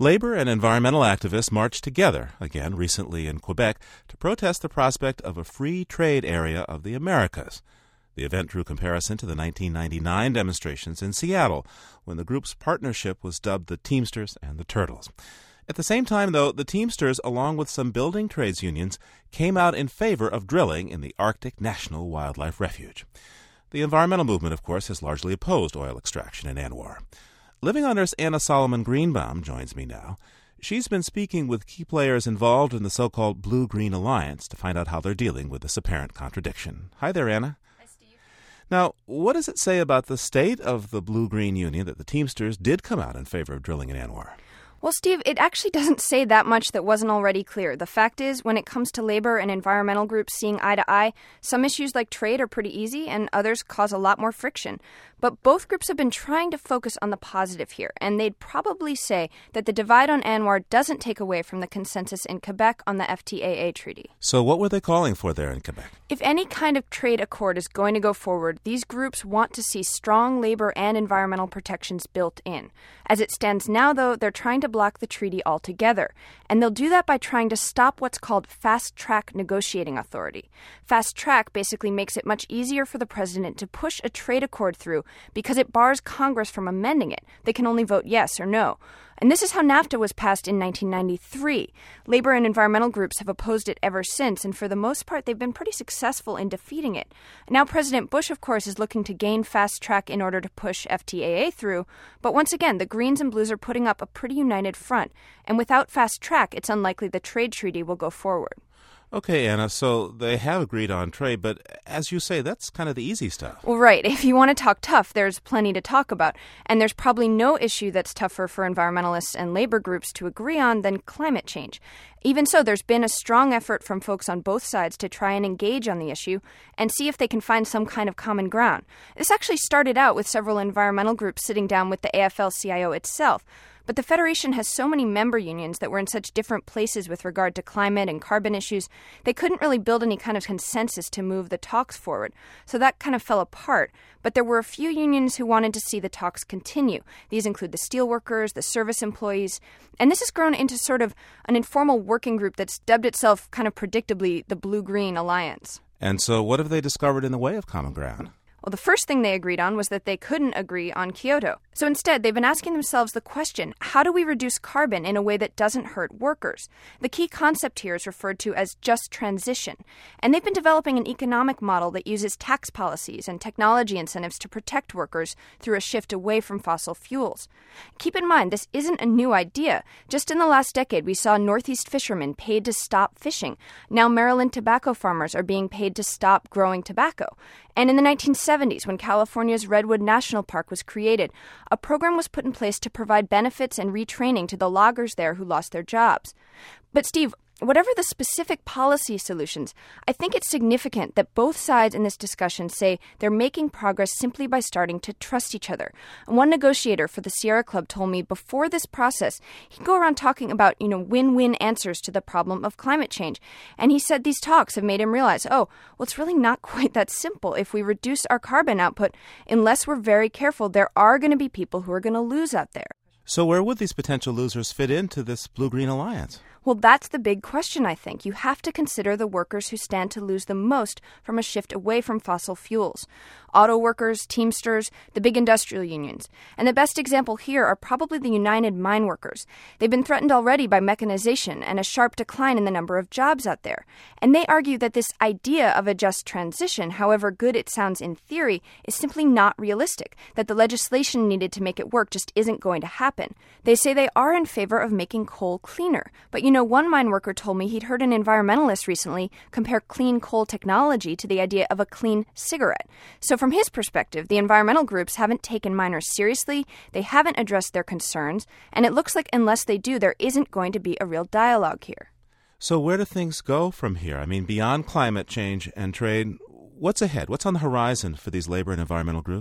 Labor and environmental activists marched together, again recently in Quebec, to protest the prospect of a free trade area of the Americas. The event drew comparison to the 1999 demonstrations in Seattle, when the group's partnership was dubbed the Teamsters and the Turtles. At the same time, though, the Teamsters, along with some building trades unions, came out in favor of drilling in the Arctic National Wildlife Refuge. The environmental movement, of course, has largely opposed oil extraction in ANWR. Living on Earth's Anna Solomon Greenbaum joins me now. She's been speaking with key players involved in the so-called Blue-Green Alliance to find out how they're dealing with this apparent contradiction. Hi there, Anna. Hi, Steve. Now, what does it say about the state of the Blue-Green Union that the Teamsters did come out in favor of drilling in ANWR? Well, Steve, it actually doesn't say that much that wasn't already clear. The fact is, when it comes to labor and environmental groups seeing eye to eye, some issues like trade are pretty easy and others cause a lot more friction. But both groups have been trying to focus on the positive here, and they'd probably say that the divide on ANWR doesn't take away from the consensus in Quebec on the FTAA treaty. So what were they calling for there in Quebec? If any kind of trade accord is going to go forward, these groups want to see strong labor and environmental protections built in. As it stands now, though, they're trying to block the treaty altogether, and they'll do that by trying to stop what's called fast-track negotiating authority. Fast-track basically makes it much easier for the president to push a trade accord through because it bars Congress from amending it. They can only vote yes or no. And this is how NAFTA was passed in 1993. Labor and environmental groups have opposed it ever since, and for the most part, they've been pretty successful in defeating it. Now, President Bush, of course, is looking to gain fast track in order to push FTAA through. But once again, the Greens and Blues are putting up a pretty united front. And without fast track, it's unlikely the trade treaty will go forward. Okay, Anna, so they have agreed on trade, but as you say, that's kind of the easy stuff. Well, right. If you want to talk tough, there's plenty to talk about. And there's probably no issue that's tougher for environmentalists and labor groups to agree on than climate change. Even so, there's been a strong effort from folks on both sides to try and engage on the issue and see if they can find some kind of common ground. This actually started out with several environmental groups sitting down with the AFL-CIO itself. But the Federation has so many member unions that were in such different places with regard to climate and carbon issues, they couldn't really build any kind of consensus to move the talks forward. So that kind of fell apart. But there were a few unions who wanted to see the talks continue. These include the steelworkers, the service employees, and this has grown into sort of an informal working group that's dubbed itself kind of predictably the Blue-Green Alliance. And so what have they discovered in the way of common ground? Well, the first thing they agreed on was that they couldn't agree on Kyoto. So instead, they've been asking themselves the question, how do we reduce carbon in a way that doesn't hurt workers? The key concept here is referred to as just transition. And they've been developing an economic model that uses tax policies and technology incentives to protect workers through a shift away from fossil fuels. Keep in mind, this isn't a new idea. Just in the last decade, we saw Northeast fishermen paid to stop fishing. Now Maryland tobacco farmers are being paid to stop growing tobacco. And in the 1970s, when California's Redwood National Park was created, a program was put in place to provide benefits and retraining to the loggers there who lost their jobs. But Steve, whatever the specific policy solutions, I think it's significant that both sides in this discussion say they're making progress simply by starting to trust each other. One negotiator for the Sierra Club told me before this process, he'd go around talking about, win-win answers to the problem of climate change. And he said these talks have made him realize, it's really not quite that simple. If we reduce our carbon output, unless we're very careful, there are going to be people who are going to lose out there. So where would these potential losers fit into this Blue-Green Alliance? Well, that's the big question, I think. You have to consider the workers who stand to lose the most from a shift away from fossil fuels. Auto workers, Teamsters, the big industrial unions. And the best example here are probably the United Mine Workers. They've been threatened already by mechanization and a sharp decline in the number of jobs out there. And they argue that this idea of a just transition, however good it sounds in theory, is simply not realistic, that the legislation needed to make it work just isn't going to happen. They say they are in favor of making coal cleaner. But one mine worker told me he'd heard an environmentalist recently compare clean coal technology to the idea of a clean cigarette. So from his perspective, the environmental groups haven't taken miners seriously, they haven't addressed their concerns, and it looks like unless they do, there isn't going to be a real dialogue here. So where do things go from here? I mean, beyond climate change and trade, what's ahead? What's on the horizon for these labor and environmental groups?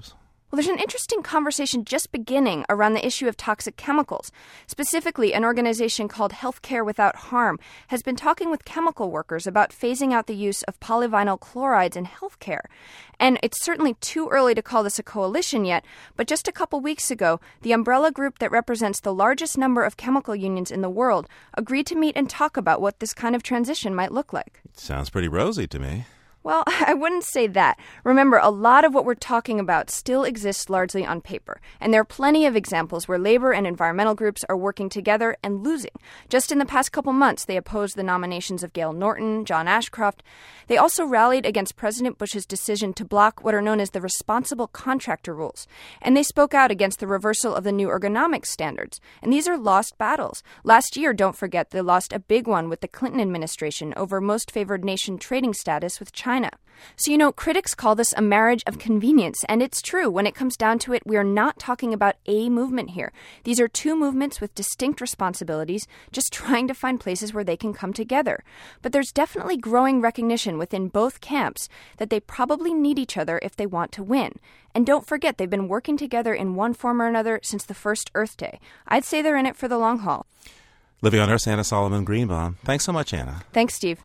Well, there's an interesting conversation just beginning around the issue of toxic chemicals. Specifically, an organization called Healthcare Without Harm has been talking with chemical workers about phasing out the use of polyvinyl chlorides in healthcare. And it's certainly too early to call this a coalition yet, but just a couple weeks ago, the umbrella group that represents the largest number of chemical unions in the world agreed to meet and talk about what this kind of transition might look like. Sounds pretty rosy to me. Well, I wouldn't say that. Remember, a lot of what we're talking about still exists largely on paper, and there are plenty of examples where labor and environmental groups are working together and losing. Just in the past couple months, they opposed the nominations of Gail Norton, John Ashcroft. They also rallied against President Bush's decision to block what are known as the responsible contractor rules, and they spoke out against the reversal of the new ergonomics standards. And these are lost battles. Last year, don't forget, they lost a big one with the Clinton administration over most favored nation trading status with China. So, critics call this a marriage of convenience, and it's true. When it comes down to it, we are not talking about a movement here. These are two movements with distinct responsibilities, just trying to find places where they can come together. But there's definitely growing recognition within both camps that they probably need each other if they want to win. And don't forget, they've been working together in one form or another since the first Earth Day. I'd say they're in it for the long haul. Living on Earth's Anna Solomon Greenbaum. Thanks so much, Anna. Thanks, Steve.